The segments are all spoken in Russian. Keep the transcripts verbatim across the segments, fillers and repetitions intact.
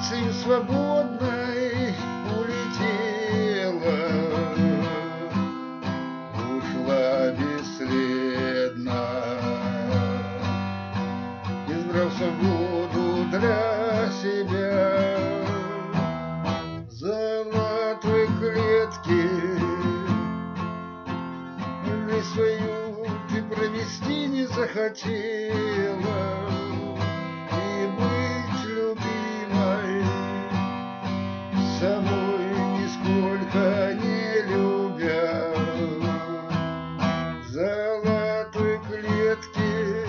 птицей свободной улетела, ушла бесследно, избрав свободу для себя. Золотой клетки жизнь свою ты провести не захотела, и быть любимой самой нисколько не любя. Золотой клетки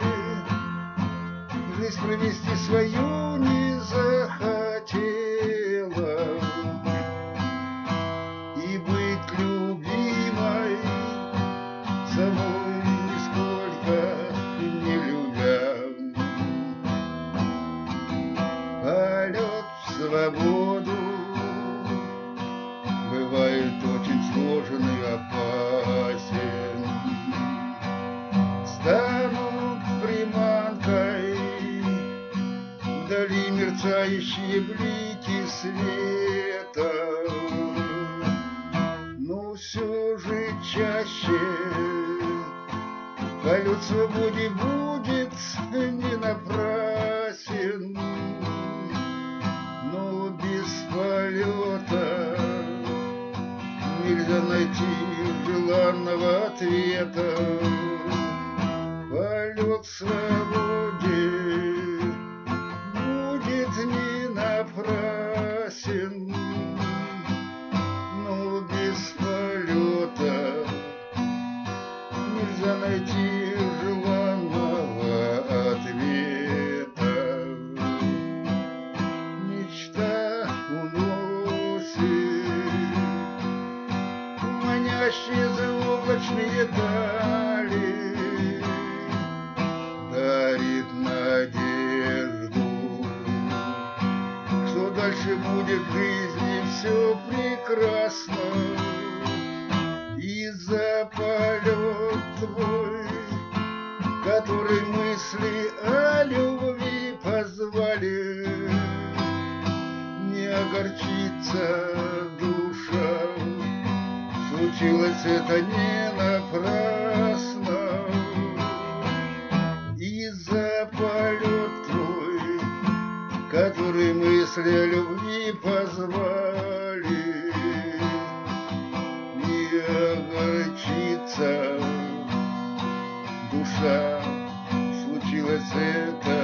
жизнь провести свою не захотела, и быть любимой самой нисколько не любя. Полет в свободу бывает очень сложен и опасен. Станут приманкой вдали мерцающие блики света, но все же чаще полет в свободе будет не напрасен. Но без полета нельзя найти желанного ответа. Полет в свободе будет не напрасен, но без полета нельзя найти желанного ответа. Мечта уносит манящие заоблачные дали, дарит надежду, что дальше будет в жизни все прекрасно. И за полет твой, который мысли о любви позвали, не огорчится душа, случилось это не напрасно. И за полет твой, который мысли о любви позвали, не огорчится душа, случилось это